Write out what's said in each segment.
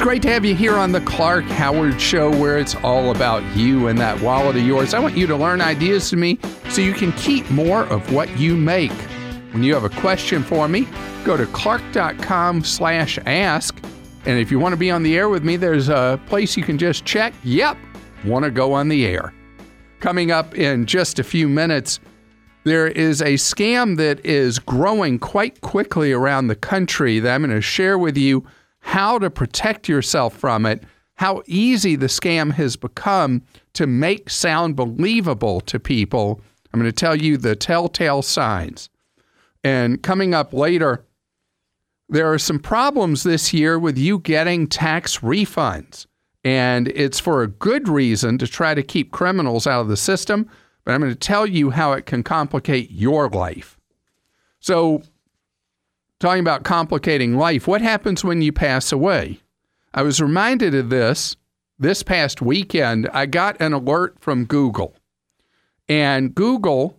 It's great to have you here on the Clark Howard Show, where it's all about you and that wallet of yours. I want you to learn ideas from me so you can keep more of what you make. When you have a question for me, go to clark.com/ask. And if you want to be on the air with me, there's a place you can just check. Yep, want to go on the air. Coming up in just a few minutes, there is a scam that is growing quite quickly around the country that I'm going to share with you how to protect yourself from it, how easy the scam has become to make sound believable to people. I'm going to tell you the telltale signs. And coming up later, there are some problems this year with you getting tax refunds. And it's for a good reason to try to keep criminals out of the system. But I'm going to tell you how it can complicate your life. So, talking about complicating life, what happens when you pass away? I was reminded of this past weekend. I got an alert from Google. And Google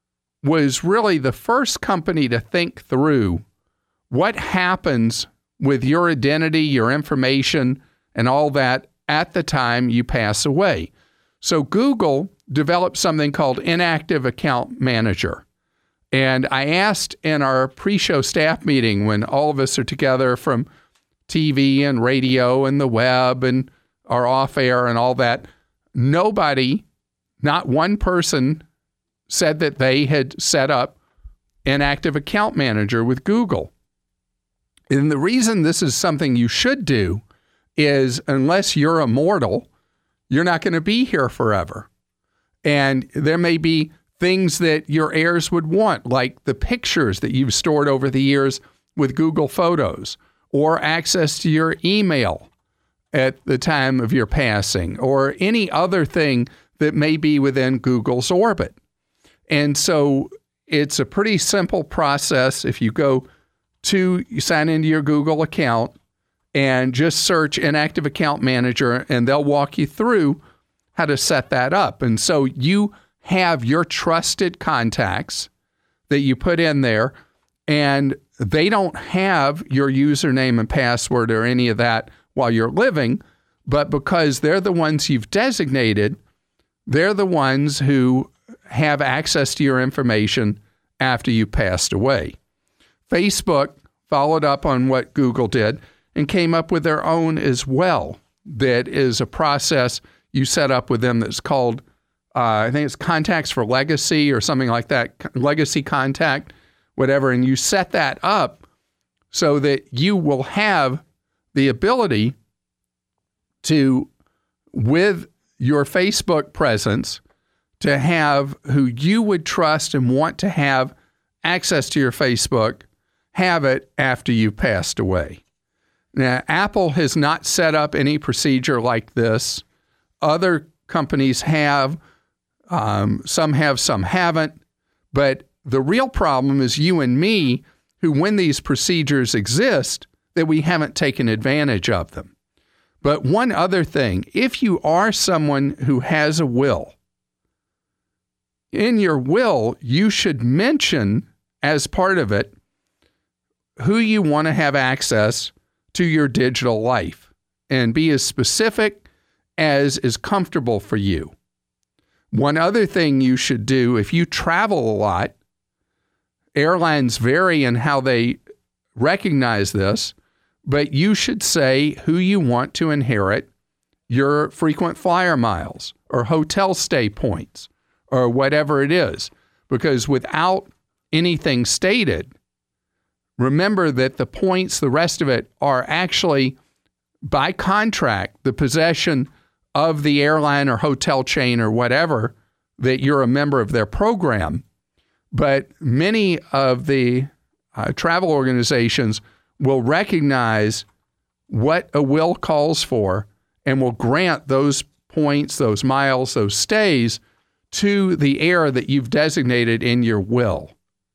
was really the first company to think through what happens with your identity, your information, and all that at the time you pass away. So Google developed something called Inactive Account Manager. And I asked in our pre-show staff meeting, when all of us are together from TV and radio and the web and our off-air and all that, nobody, not one person, said that they had set up Inactive Account Manager with Google. And the reason this is something you should do is, unless you're immortal, you're not going to be here forever. And there may be things that your heirs would want, like the pictures that you've stored over the years with Google Photos, or access to your email at the time of your passing, or any other thing that may be within Google's orbit. And so it's a pretty simple process. If you you sign into your Google account and just search Inactive Account Manager, and they'll walk you through how to set that up. And so you have your trusted contacts that you put in there, and they don't have your username and password or any of that while you're living, but because they're the ones you've designated, they're the ones who have access to your information after you passed away. Facebook followed up on what Google did and came up with their own as well. That is a process you set up with them that's called, I think it's Contacts for Legacy or something like that, Legacy Contact, whatever. And you set that up so that you will have the ability to, with your Facebook presence, to have who you would trust and want to have access to your Facebook, have it after you passed away. Now, Apple has not set up any procedure like this. Other companies have. Some have, some haven't. But the real problem is you and me, who, when these procedures exist, that we haven't taken advantage of them. But one other thing, if you are someone who has a will, in your will, you should mention as part of it who you want to have access to your digital life, and be as specific as is comfortable for you. One other thing you should do, if you travel a lot, airlines vary in how they recognize this, but you should say who you want to inherit your frequent flyer miles or hotel stay points or whatever it is. Because without anything stated, remember that the points, the rest of it, are actually, by contract, the possession of the airline or hotel chain or whatever, that you're a member of their program. But many of the travel organizations will recognize what a will calls for and will grant those points, those miles, those stays to the heir that you've designated in your will.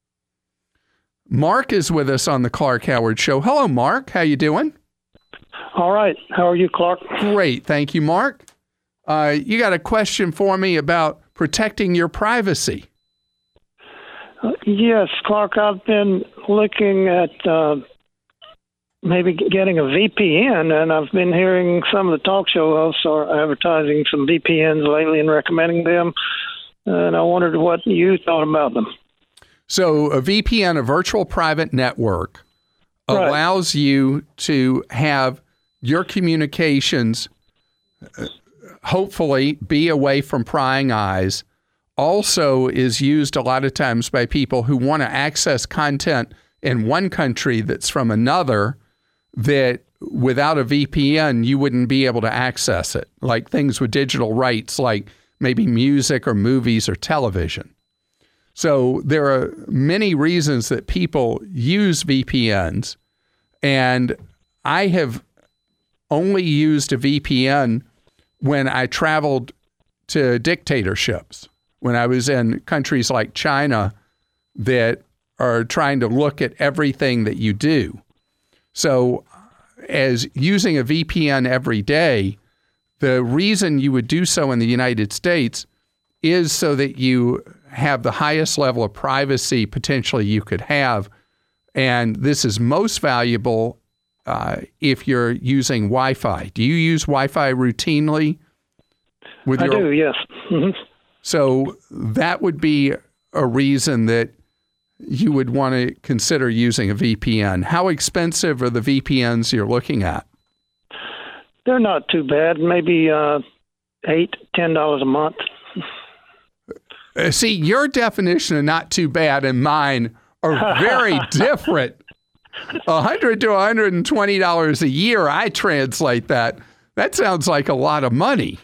Mark is with us on the Clark Howard Show. Hello, Mark. How you doing? All right. How are you, Clark? Great. Thank you, Mark. You got a question for me about protecting your privacy. Yes, Clark. I've been looking at maybe getting a VPN, and I've been hearing some of the talk show hosts are advertising some VPNs lately and recommending them, and I wondered what you thought about them. So a VPN, a virtual private network, Right. allows you to have your communications hopefully be away from prying eyes. Also is used a lot of times by people who want to access content in one country that's from another that without a VPN, you wouldn't be able to access it, like things with digital rights, like maybe music or movies or television. So there are many reasons that people use VPNs, and I have only used a VPN when I traveled to dictatorships, when I was in countries like China that are trying to look at everything that you do. So as using a VPN every day, the reason you would do so in the United States is so that you have the highest level of privacy potentially you could have. And this is most valuable if you're using Wi-Fi. Do you use Wi-Fi routinely? I do, yes. Mm-hmm. So that would be a reason that you would want to consider using a VPN. How expensive are the VPNs you're looking at? They're not too bad, maybe $8, $10 a month. See, your definition of not too bad and mine are very different. $100 to $120 a year, I translate that. That sounds like a lot of money.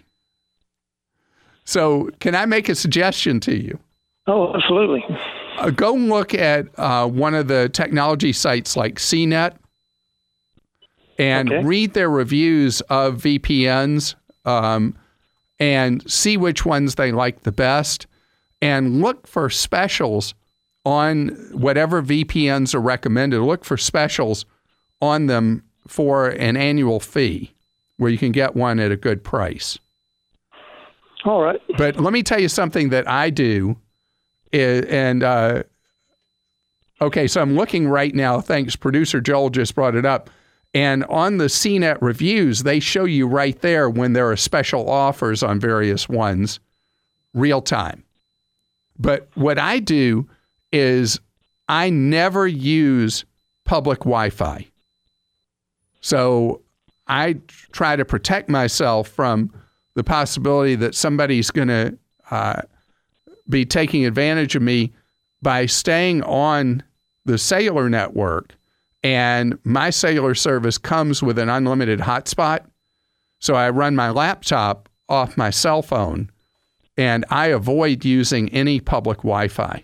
So can I make a suggestion to you? Oh, absolutely. Go look at one of the technology sites like CNET and read their reviews of VPNs and see which ones they like the best. And look for specials on whatever VPNs are recommended. Look for specials on them for an annual fee where you can get one at a good price. All right. But let me tell you something that I do. Okay, so I'm looking right now. Thanks. Producer Joel just brought it up. And on the CNET reviews, they show you right there when there are special offers on various ones, real time. But what I do is I never use public Wi-Fi. So I try to protect myself from the possibility that somebody's going to be taking advantage of me by staying on the cellular network. And my cellular service comes with an unlimited hotspot. So I run my laptop off my cell phone, and I avoid using any public Wi-Fi.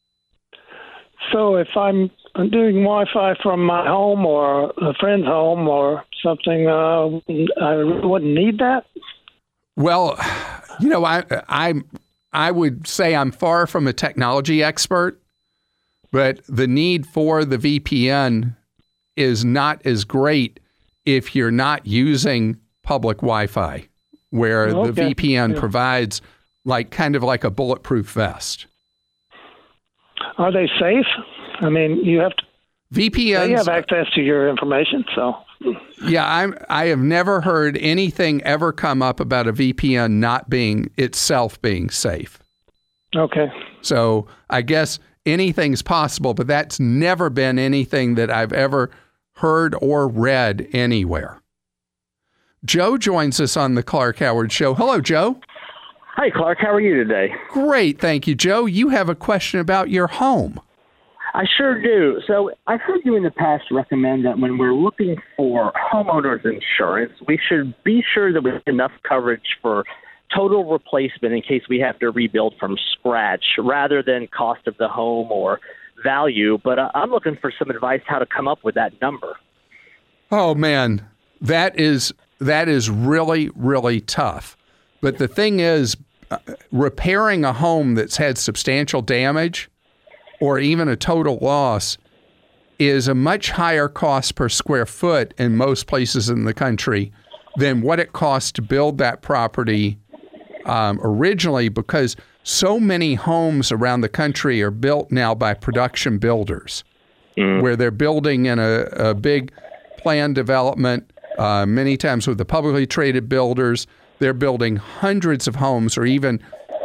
So if I'm doing Wi-Fi from my home or a friend's home or something, I wouldn't need that? Well, you know, I would say I'm far from a technology expert, but the need for the VPN is not as great if you're not using public Wi-Fi, where the VPN provides kind of like a bulletproof vest. Are they safe? I mean, you have to. VPNs. They have access to your information, so. Yeah, I have never heard anything ever come up about a VPN not being itself being safe. Okay. So I guess anything's possible, but that's never been anything that I've ever heard or read anywhere. Joe joins us on the Clark Howard Show. Hello, Joe. Hi, Clark. How are you today? Great. Thank you, Joe. You have a question about your home. I sure do. So I've heard you in the past recommend that when we're looking for homeowners insurance, we should be sure that we have enough coverage for total replacement in case we have to rebuild from scratch rather than cost of the home or value. But I'm looking for some advice how to come up with that number. Oh, man, that is really, really tough. But the thing is, repairing a home that's had substantial damage or even a total loss is a much higher cost per square foot in most places in the country than what it costs to build that property originally, because so many homes around the country are built now by production builders, where they're building in a big planned development, many times with the publicly traded builders. They're building hundreds of homes or even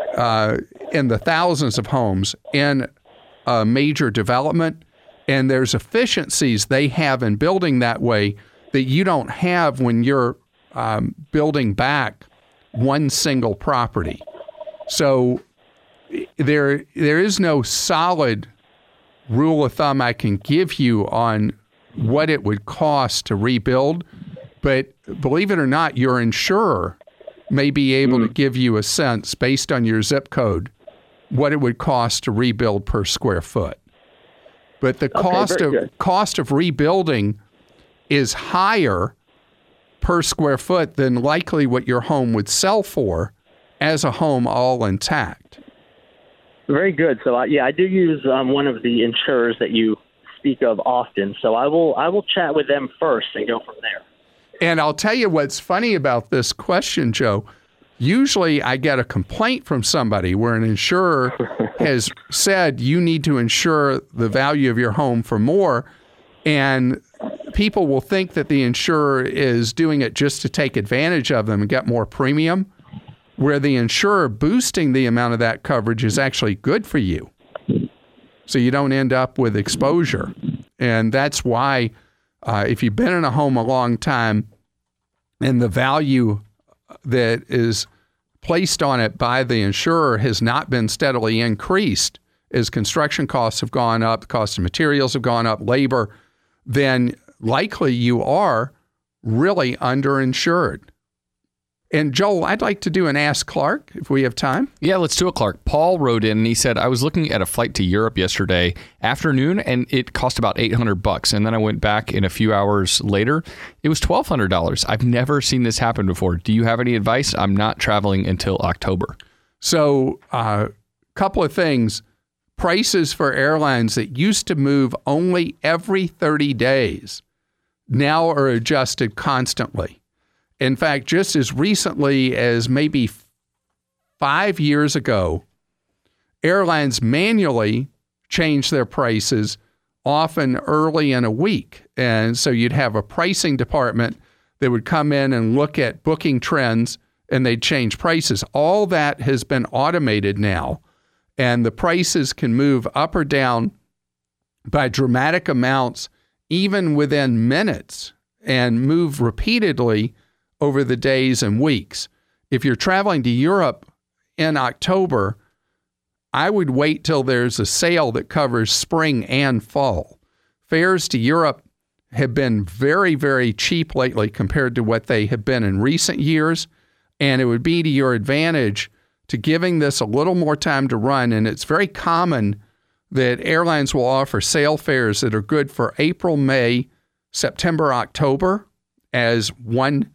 in the thousands of homes in a major development. And there's efficiencies they have in building that way that you don't have when you're building back one single property. So there is no solid rule of thumb I can give you on what it would cost to rebuild. But believe it or not, your insurer may be able to give you a sense based on your zip code what it would cost to rebuild per square foot. But the cost of rebuilding is higher per square foot than likely what your home would sell for as a home all intact. Very good. So I do use one of the insurers that you speak of often. So I will chat with them first and go from there. And I'll tell you what's funny about this question, Joe. Usually I get a complaint from somebody where an insurer has said you need to insure the value of your home for more, and people will think that the insurer is doing it just to take advantage of them and get more premium, where the insurer boosting the amount of that coverage is actually good for you. So you don't end up with exposure. And that's why if you've been in a home a long time and the value that is placed on it by the insurer has not been steadily increased as construction costs have gone up, the cost of materials have gone up, labor, then likely you are really underinsured. And Joel, I'd like to do an Ask Clark if we have time. Yeah, let's do it, Clark. Paul wrote in and he said, I was looking at a flight to Europe yesterday afternoon and it cost about $800. And then I went back in a few hours later. It was $1,200. I've never seen this happen before. Do you have any advice? I'm not traveling until October. So a couple of things. Prices for airlines that used to move only every 30 days now are adjusted constantly. In fact, just as recently as maybe 5 years ago, airlines manually changed their prices often early in a week. And so you'd have a pricing department that would come in and look at booking trends and they'd change prices. All that has been automated now, and the prices can move up or down by dramatic amounts, even within minutes, and move repeatedly over the days and weeks. If you're traveling to Europe in October, I would wait till there's a sale that covers spring and fall. Fares to Europe have been very, very cheap lately compared to what they have been in recent years, and it would be to your advantage to giving this a little more time to run. And it's very common that airlines will offer sale fares that are good for April, May, September, October as one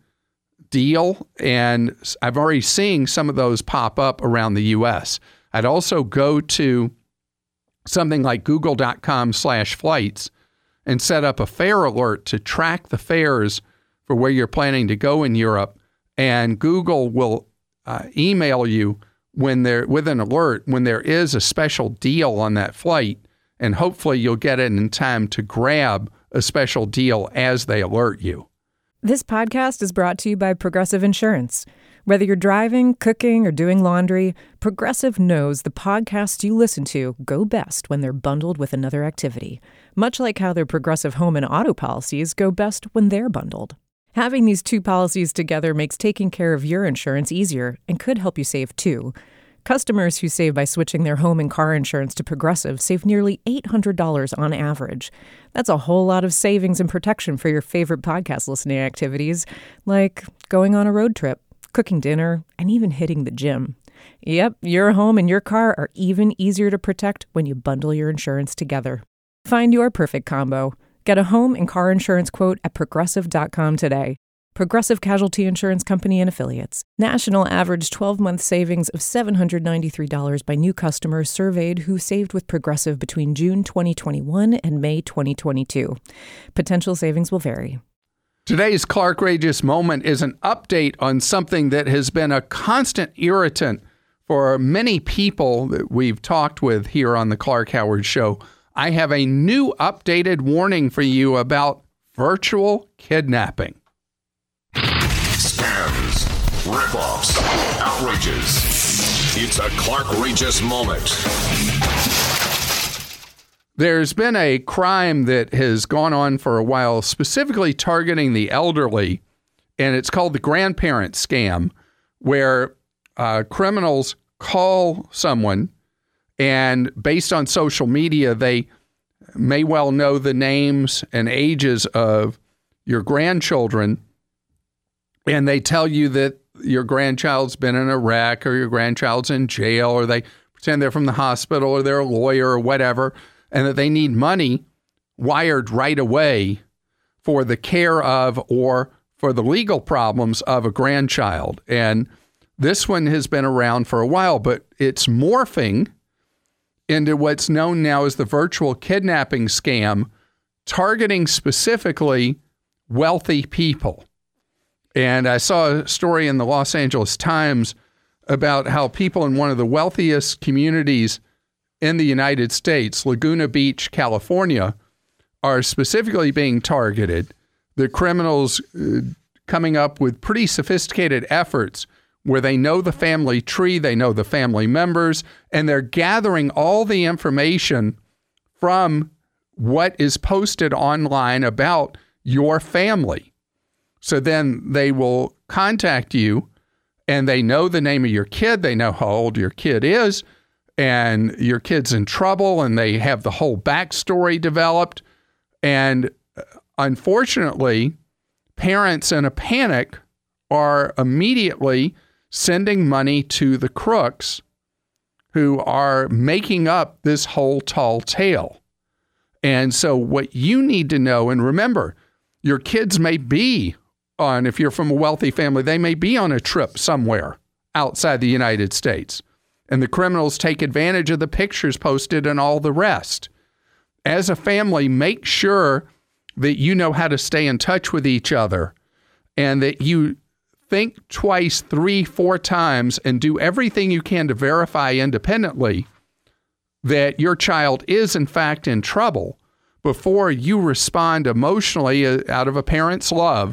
deal, and I've already seen some of those pop up around the U.S. I'd also go to something like google.com/flights and set up a fare alert to track the fares for where you're planning to go in Europe, and Google will email you with an alert when there is a special deal on that flight, and hopefully you'll get it in time to grab a special deal as they alert you. This podcast is brought to you by Progressive Insurance. Whether you're driving, cooking, or doing laundry, Progressive knows the podcasts you listen to go best when they're bundled with another activity, much like how their Progressive home and auto policies go best when they're bundled. Having these two policies together makes taking care of your insurance easier and could help you save too. Customers who save by switching their home and car insurance to Progressive save nearly $800 on average. That's a whole lot of savings and protection for your favorite podcast listening activities, like going on a road trip, cooking dinner, and even hitting the gym. Yep, your home and your car are even easier to protect when you bundle your insurance together. Find your perfect combo. Get a home and car insurance quote at Progressive.com today. Progressive Casualty Insurance Company and Affiliates. National average 12-month savings of $793 by new customers surveyed who saved with Progressive between June 2021 and May 2022. Potential savings will vary. Today's Clarkrageous Moment is an update on something that has been a constant irritant for many people that we've talked with here on the Clark Howard Show. I have a new updated warning for you about virtual kidnapping. Scams, ripoffs, outrages. It's a Clark Regis moment. There's been a crime that has gone on for a while, specifically targeting the elderly, and it's called the grandparent scam, where criminals call someone, and based on social media, they may well know the names and ages of your grandchildren, and they tell you that your grandchild's been in a wreck, or your grandchild's in jail, or they pretend they're from the hospital, or they're a lawyer or whatever, and that they need money wired right away for the care of or for the legal problems of a grandchild. And this one has been around for a while, but it's morphing into what's known now as the virtual kidnapping scam, targeting specifically wealthy people. And I saw a story in the Los Angeles Times about how people in one of the wealthiest communities in the United States, Laguna Beach, California, are specifically being targeted. The criminals coming up with pretty sophisticated efforts where they know the family tree, they know the family members, and they're gathering all the information from what is posted online about your family. So then they will contact you, and they know the name of your kid, they know how old your kid is, and your kid's in trouble, and they have the whole backstory developed. And unfortunately, parents in a panic are immediately sending money to the crooks who are making up this whole tall tale. And so what you need to know, and remember, your kids may be on, if you're from a wealthy family, they may be on a trip somewhere outside the United States. And the criminals take advantage of the pictures posted and all the rest. As a family, make sure that you know how to stay in touch with each other and that you think twice, 3, 4 times and do everything you can to verify independently that your child is in fact in trouble before you respond emotionally out of a parent's love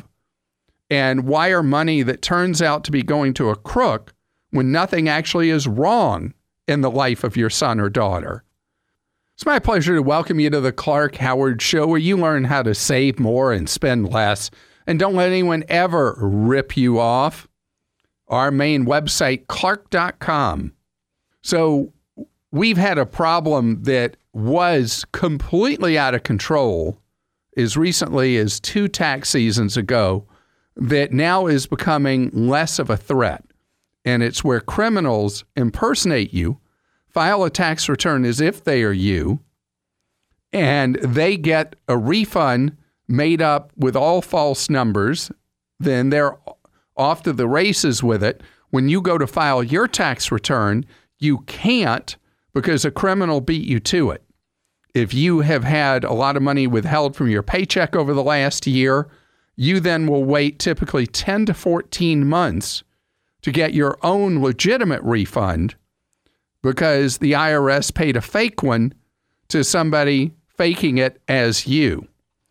and wire money that turns out to be going to a crook when nothing actually is wrong in the life of your son or daughter. It's my pleasure to welcome you to the Clark Howard Show, where you learn how to save more and spend less, and don't let anyone ever rip you off. Our main website, clark.com. So we've had a problem that was completely out of control as recently as 2 tax seasons ago that now is becoming less of a threat. And it's where criminals impersonate you, file a tax return as if they are you, and they get a refund made up with all false numbers. Then they're off to the races with it. When you go to file your tax return, you can't because a criminal beat you to it. If you have had a lot of money withheld from your paycheck over the last year, you then will wait typically 10 to 14 months to get your own legitimate refund because the IRS paid a fake one to somebody faking it as you.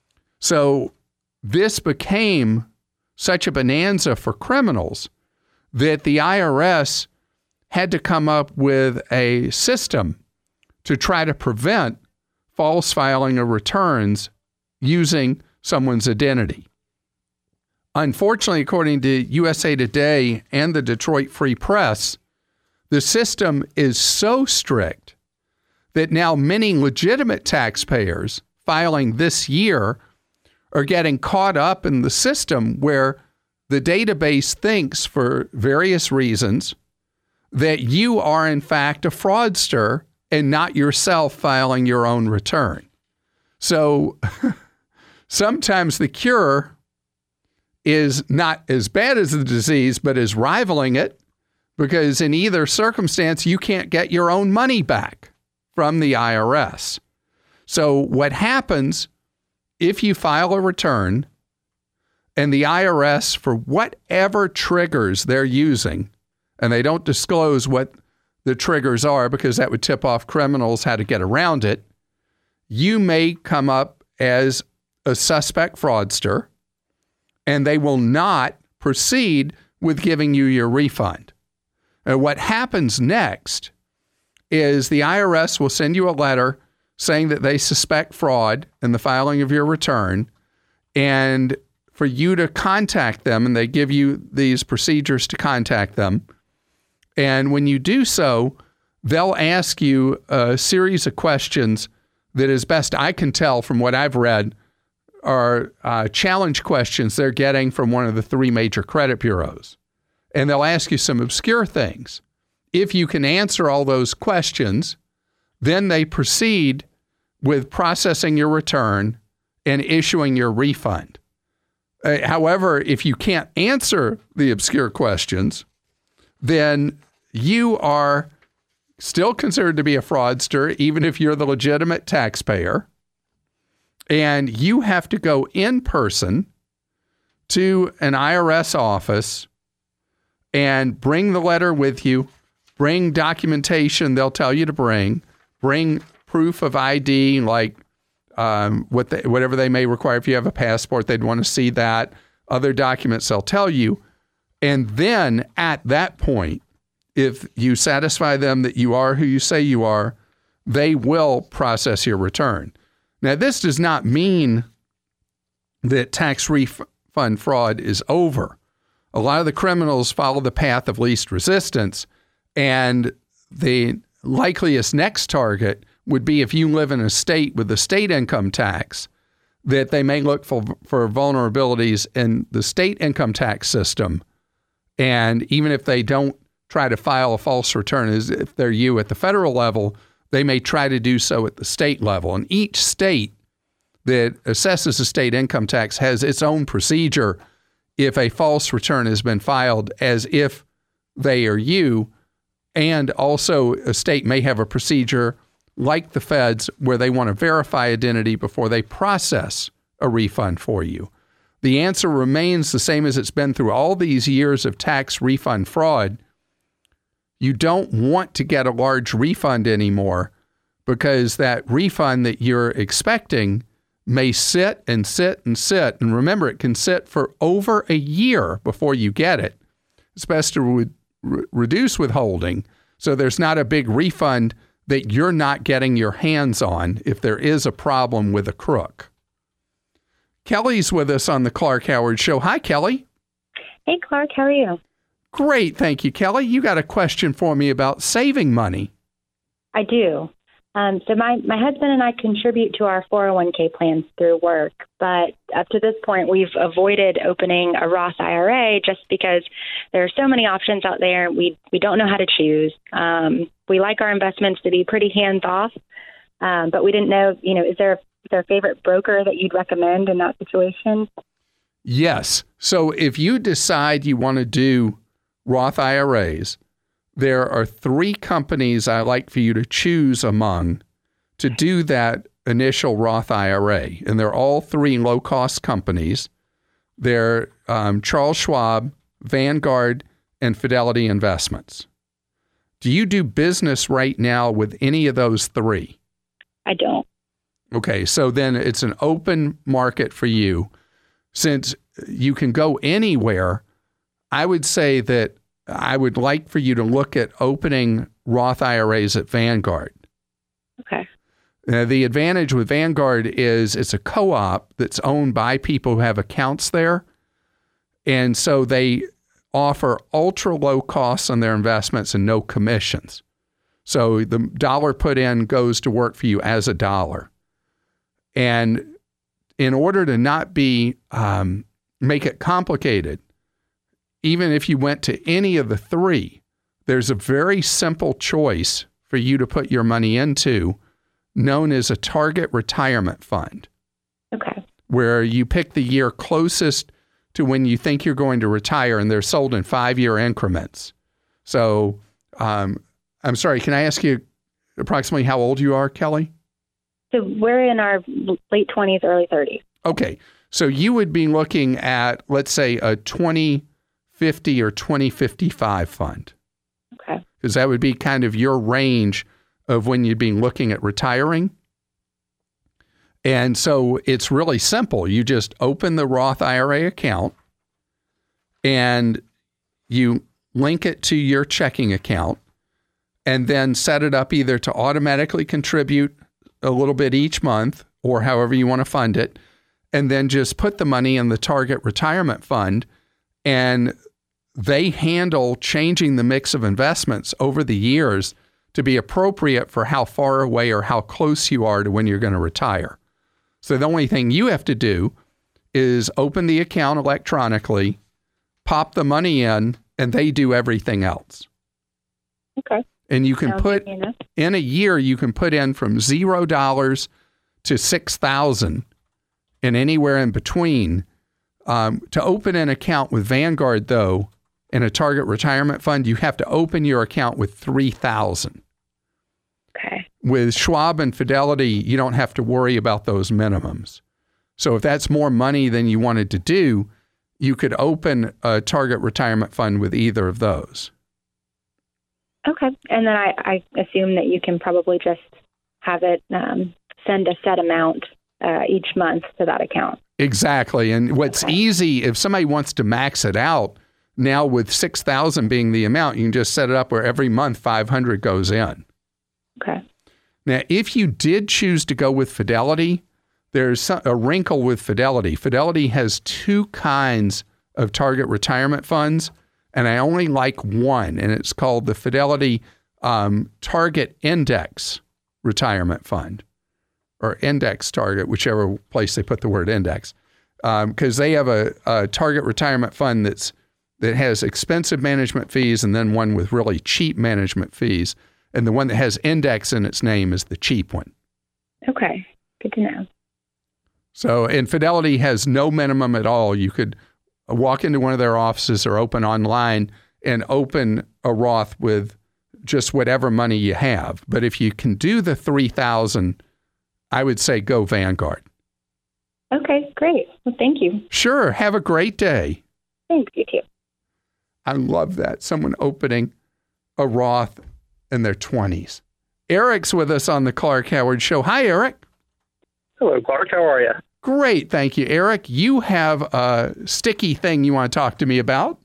So this became such a bonanza for criminals that the IRS had to come up with a system to try to prevent false filing of returns using someone's identity. Unfortunately, according to USA Today and the Detroit Free Press, the system is so strict that now many legitimate taxpayers filing this year are getting caught up in the system where the database thinks, for various reasons, that you are in fact a fraudster and not yourself filing your own return. So sometimes the cure is not as bad as the disease, but is rivaling it, because in either circumstance, you can't get your own money back from the IRS. So what happens if you file a return and the IRS, for whatever triggers they're using, and they don't disclose what the triggers are because that would tip off criminals how to get around it, you may come up as a suspect fraudster, and they will not proceed with giving you your refund. And what happens next is the IRS will send you a letter saying that they suspect fraud in the filing of your return, and for you to contact them, and they give you these procedures to contact them. And when you do so, they'll ask you a series of questions that, as best I can tell from what I've read, are challenge questions they're getting from one of the three major credit bureaus. And they'll ask you some obscure things. If you can answer all those questions, then they proceed with processing your return and issuing your refund. However, if you can't answer the obscure questions, then you are still considered to be a fraudster, even if you're the legitimate taxpayer. And you have to go in person to an IRS office and bring the letter with you, bring documentation they'll tell you to bring proof of ID, like whatever they may require. If you have a passport, they'd want to see that. Other documents they'll tell you. And then at that point, if you satisfy them that you are who you say you are, they will process your return. Now, this does not mean that tax refund fraud is over. A lot of the criminals follow the path of least resistance, and the likeliest next target would be if you live in a state with the state income tax, that they may look for vulnerabilities in the state income tax system. And even if they don't try to file a false return, as if they're you at the federal level, they may try to do so at the state level. And each state that assesses a state income tax has its own procedure if a false return has been filed as if they are you. And also a state may have a procedure like the feds where they want to verify identity before they process a refund for you. The answer remains the same as it's been through all these years of tax refund fraud. You don't want to get a large refund anymore, because that refund that you're expecting may sit and sit and sit. And remember, it can sit for over a year before you get it. It's best to reduce withholding so there's not a big refund that you're not getting your hands on if there is a problem with a crook. Kelly's with us on the Clark Howard Show. Hi, Kelly. Hey, Clark. How are you? Great. Thank you, Kelly. You got a question for me about saving money. I do. So my husband and I contribute to our 401k plans through work, but up to this point, we've avoided opening a Roth IRA just because there are so many options out there. We don't know how to choose. We like our investments to be pretty hands-off, but we didn't know, is there a favorite broker that you'd recommend in that situation? Yes. So if you decide you want to do Roth IRAs, there are three companies I like for you to choose among to do that initial Roth IRA. And they're all three low-cost companies. They're Charles Schwab, Vanguard, and Fidelity Investments. Do you do business right now with any of those three? I don't. Okay, so then it's an open market for you. Since you can go anywhere, I would say that I would like for you to look at opening Roth IRAs at Vanguard. Okay. The advantage with Vanguard is it's a co-op that's owned by people who have accounts there. And so they offer ultra low costs on their investments and no commissions. So the dollar put in goes to work for you as a dollar. And in order to not be make it complicated, even if you went to any of the three, there's a very simple choice for you to put your money into, known as a target retirement fund. Okay. Where you pick the year closest to when you think you're going to retire, and they're sold in 5-year increments. So, I'm sorry, can I ask you approximately how old you are, Kelly? So we're in our late 20s, early 30s. Okay. So you would be looking at, let's say, a 2050 or 2055 fund. Okay. Because that would be kind of your range of when you'd be looking at retiring. And so it's really simple. You just open the Roth IRA account and you link it to your checking account and then set it up either to automatically contribute a little bit each month or however you want to fund it, and then just put the money in the target retirement fund, and they handle changing the mix of investments over the years to be appropriate for how far away or how close you are to when you're going to retire. So the only thing you have to do is open the account electronically, pop the money in, and they do everything else. Okay. And you can put in a year, you can put in from $0 to $6,000 and anywhere in between. To open an account with Vanguard, though, in a target retirement fund, you have to open your account with $3,000. Okay. With Schwab and Fidelity, you don't have to worry about those minimums. So if that's more money than you wanted to do, you could open a target retirement fund with either of those. Okay. And then I assume that you can probably just have it send a set amount each month to that account. Exactly. And what's easy, if somebody wants to max it out, now with $6,000 being the amount, you can just set it up where every month $500 goes in. Okay. Now, if you did choose to go with Fidelity, there's a wrinkle with Fidelity. Fidelity has two kinds of target retirement funds, and I only like one, and it's called the Fidelity Target Index Retirement Fund, or Index Target, whichever place they put the word index, because they have a target retirement fund that has expensive management fees and then one with really cheap management fees. And the one that has index in its name is the cheap one. Okay. Good to know. So, and Fidelity has no minimum at all. You could walk into one of their offices or open online and open a Roth with just whatever money you have. But if you can do the $3,000, I would say go Vanguard. Okay, great. Well, thank you. Sure. Have a great day. Thanks, you too. I love that. Someone opening a Roth in their 20s. Eric's with us on the Clark Howard Show. Hi, Eric. Hello, Clark. How are you? Great. Thank you, Eric. You have a sticky thing you want to talk to me about?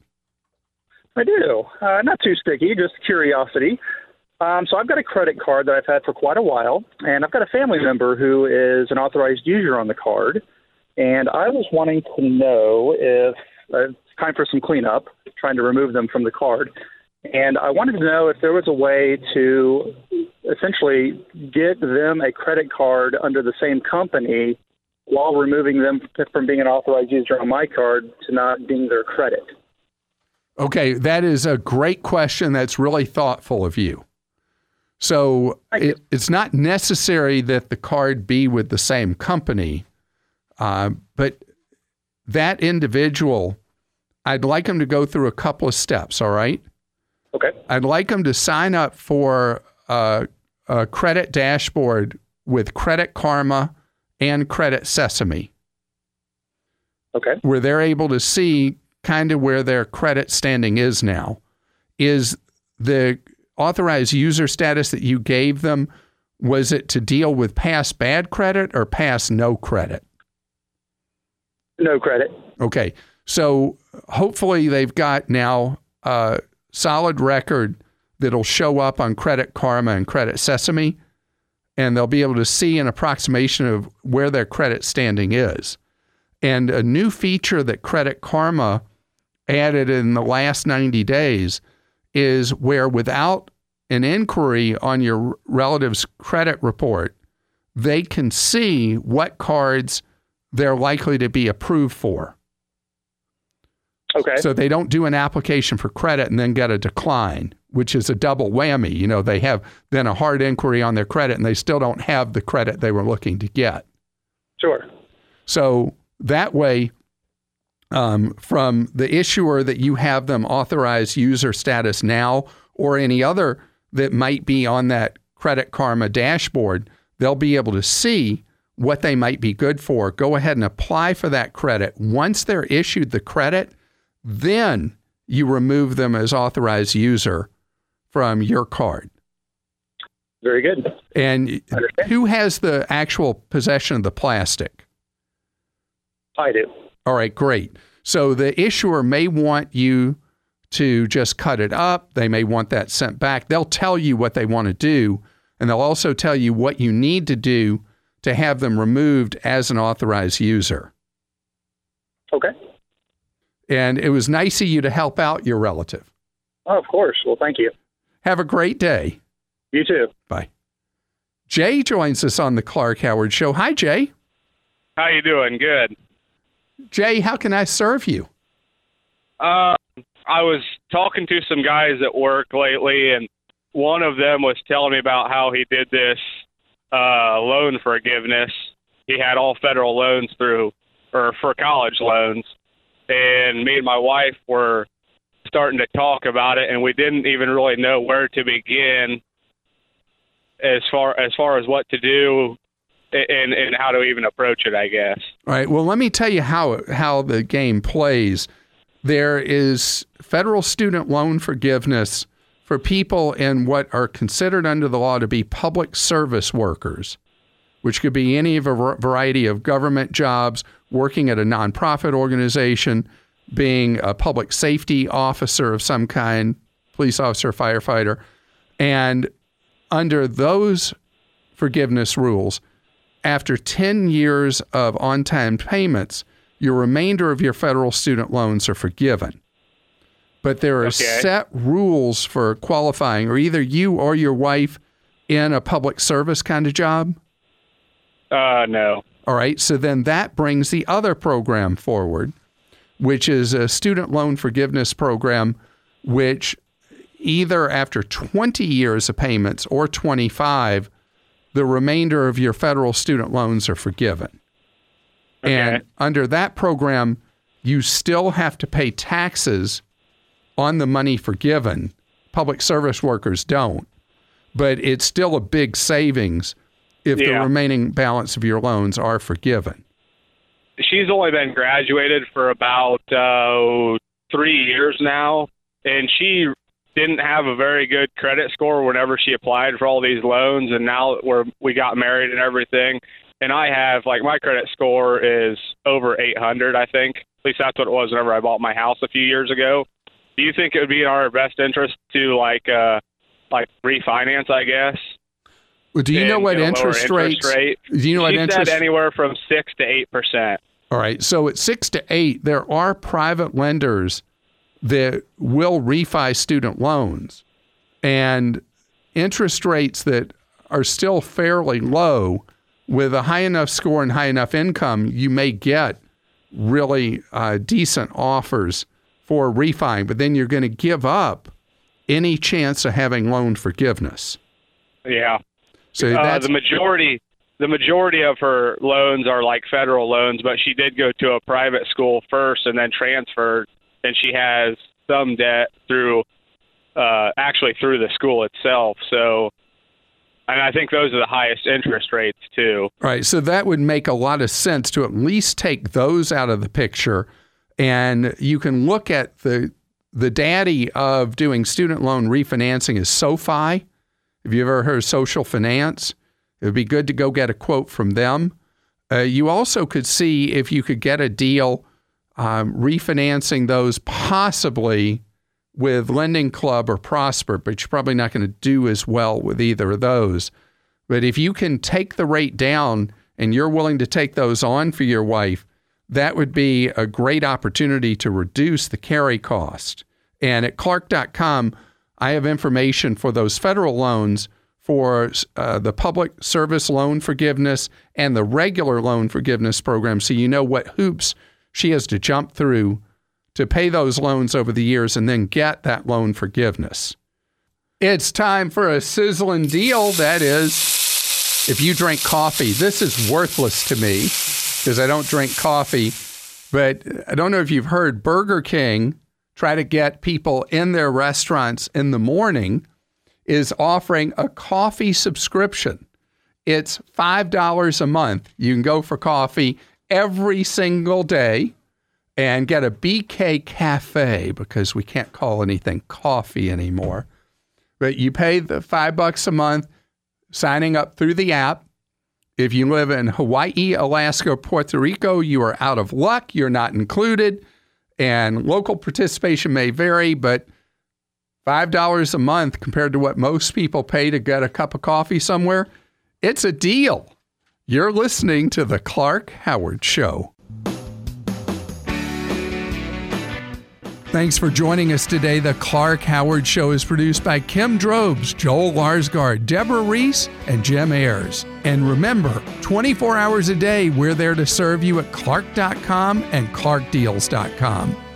I do. Not too sticky, just curiosity. So I've got a credit card that I've had for quite a while, and I've got a family member who is an authorized user on the card. And I was wanting to know if it's time for some cleanup, trying to remove them from the card. And I wanted to know if there was a way to essentially get them a credit card under the same company while removing them from being an authorized user on my card to not ding their credit. Okay, that is a great question. That's really thoughtful of you. So it's not necessary that the card be with the same company, but that individual, I'd like them to go through a couple of steps, all right? Okay. I'd like them to sign up for a credit dashboard with Credit Karma and Credit Sesame. Okay. Where they're able to see kind of where their credit standing is now. Is the authorized user status that you gave them, was it to deal with past bad credit or past no credit? No credit. Okay. So hopefully they've got now a solid record that'll show up on Credit Karma and Credit Sesame, and they'll be able to see an approximation of where their credit standing is. And a new feature that Credit Karma added in the last 90 days is where without an inquiry on your relative's credit report, they can see what cards they're likely to be approved for. Okay. So they don't do an application for credit and then get a decline, which is a double whammy. You know, they have then a hard inquiry on their credit and they still don't have the credit they were looking to get. Sure. So that way, from the issuer that you have them authorized user status now or any other that might be on that Credit Karma dashboard, they'll be able to see what they might be good for. Go ahead and apply for that credit. Once they're issued the credit, then you remove them as authorized user from your card. Very good. And who has the actual possession of the plastic? I do. All right, great. So the issuer may want you to just cut it up. They may want that sent back. They'll tell you what they want to do, and they'll also tell you what you need to do to have them removed as an authorized user. Okay. And it was nice of you to help out your relative. Oh, of course. Well, thank you. Have a great day. You too. Bye. Jay joins us on the Clark Howard Show. Hi, Jay. How you doing? Good. Jay, how can I serve you? I was talking to some guys at work lately, and one of them was telling me about how he did this loan forgiveness. He had all federal loans for college loans, and me and my wife were starting to talk about it, and we didn't even really know where to begin as far as what to do and how to even approach it, I guess. All right. Well, let me tell you how the game plays. There is federal student loan forgiveness for people in what are considered under the law to be public service workers, which could be any of a variety of government jobs, working at a nonprofit organization, being a public safety officer of some kind, police officer, firefighter. And under those forgiveness rules, after 10 years of on-time payments, your remainder of your federal student loans are forgiven. But there are set rules for qualifying. Are either you or your wife in a public service kind of job? No. All right. So then that brings the other program forward, which is a student loan forgiveness program, which either after 20 years of payments or 25, the remainder of your federal student loans are forgiven. Okay. And under that program, you still have to pay taxes on the money forgiven. Public service workers don't. But it's still a big savings if the remaining balance of your loans are forgiven. She's only been graduated for about 3 years now, and she didn't have a very good credit score whenever she applied for all these loans, and now we got married and everything, and I have, my credit score is over 800, I think. At least that's what it was whenever I bought my house a few years ago. Do you think it would be in our best interest to, refinance, I guess? Well, do you know what interest rates? Do you know what interest? She said anywhere from 6 to 8%. All right. So at 6 to 8, there are private lenders that will refi student loans, and interest rates that are still fairly low. With a high enough score and high enough income, you may get really decent offers for refi, but then you're going to give up any chance of having loan forgiveness. Yeah. So that's, the majority of her loans are like federal loans, but she did go to a private school first and then transferred, and she has some debt through the school itself. So, and I think those are the highest interest rates too. Right. So that would make a lot of sense to at least take those out of the picture, and you can look at the daddy of doing student loan refinancing is SoFi. Have you ever heard of Social Finance? It would be good to go get a quote from them. You also could see if you could get a deal refinancing those possibly with Lending Club or Prosper, but you're probably not going to do as well with either of those. But if you can take the rate down and you're willing to take those on for your wife, that would be a great opportunity to reduce the carry cost. And at Clark.com, I have information for those federal loans for the public service loan forgiveness and the regular loan forgiveness program, so you know what hoops she has to jump through to pay those loans over the years and then get that loan forgiveness. It's time for a sizzling deal. That is, if you drink coffee, this is worthless to me because I don't drink coffee, but I don't know if you've heard Burger King try to get people in their restaurants in the morning is offering a coffee subscription. It's $5 a month. You can go for coffee every single day and get a BK Cafe, because we can't call anything coffee anymore. But you pay the $5 a month, signing up through the app. If you live in Hawaii, Alaska, or Puerto Rico, you are out of luck. You're not included. And local participation may vary, but $5 a month compared to what most people pay to get a cup of coffee somewhere, it's a deal. You're listening to The Clark Howard Show. Thanks for joining us today. The Clark Howard Show is produced by Kim Drobes, Joel Larsgaard, Deborah Reese, and Jim Ayers. And remember, 24 hours a day, we're there to serve you at Clark.com and ClarkDeals.com.